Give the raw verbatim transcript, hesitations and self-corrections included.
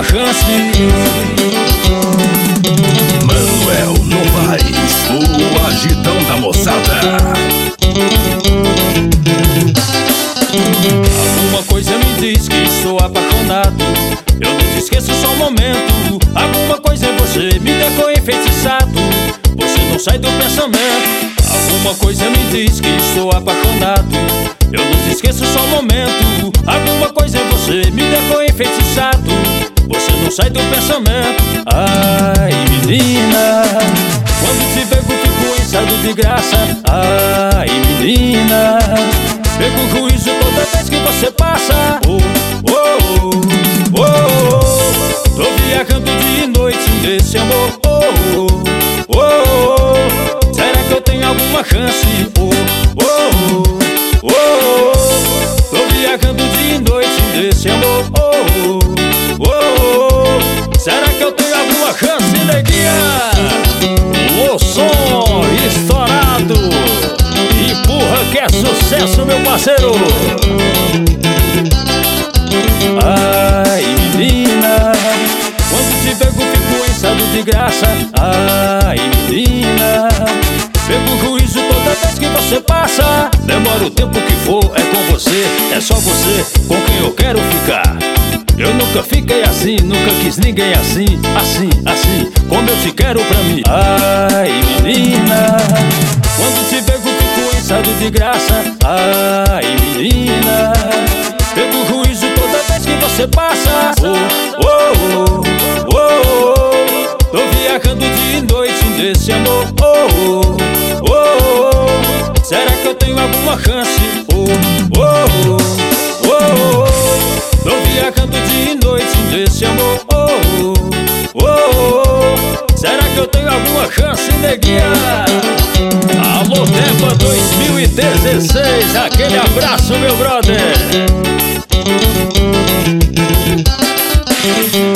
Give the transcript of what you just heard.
alguma chance. Manuel Novaes, o agitão da moçada. Alguma coisa me diz que estou apaixonado. Eu não te esqueço só um momento. Alguma coisa em você me deixou enfeitiçado. Você não sai do pensamento. Alguma coisa me diz que estou apaixonado. Eu não te esqueço só um momento. Alguma coisa em você me deixou enfeitiçado. Você não sai do pensamento. Ai, menina, quando te pego fico em estado de graça. Ai, menina, pego juízo toda vez que você passa. Oh, oh, oh, oh, oh. Tô viajando de noite nesse amor. Oh, oh, oh, oh. Será que eu tenho alguma chance? Oh, oh, oh, oh, oh. Tô viajando de noite nesse amor. Oh, oh, oh, oh. Será que eu tenho alguma chance, neguinha? O som estourado. Empurra que é sucesso, meu parceiro. Ai, menina, quando te pego fico em estado de graça. Ai, menina, pego juízo toda vez que você passa. Demora o tempo que for, é com você. É só você com quem eu quero ficar. Eu nunca fiquei assim, nunca quis ninguém assim. Assim, assim, como eu te quero pra mim. Ai, menina, quando te pego fico em estado de graça. Ai, menina, pego juízo toda vez que você passa. Oh, oh, oh, oh, oh. Tô viajando de noite nesse amor. Oh, oh, oh, oh. Será que eu tenho alguma chance? Oh, oh, oh, oh, oh. Tô viajando de noite nesse amor. Oh, oh, oh, oh. Será que eu tenho alguma chance, neguinha? Alô, Tempo dois mil e dezesseis, aquele abraço, meu brother.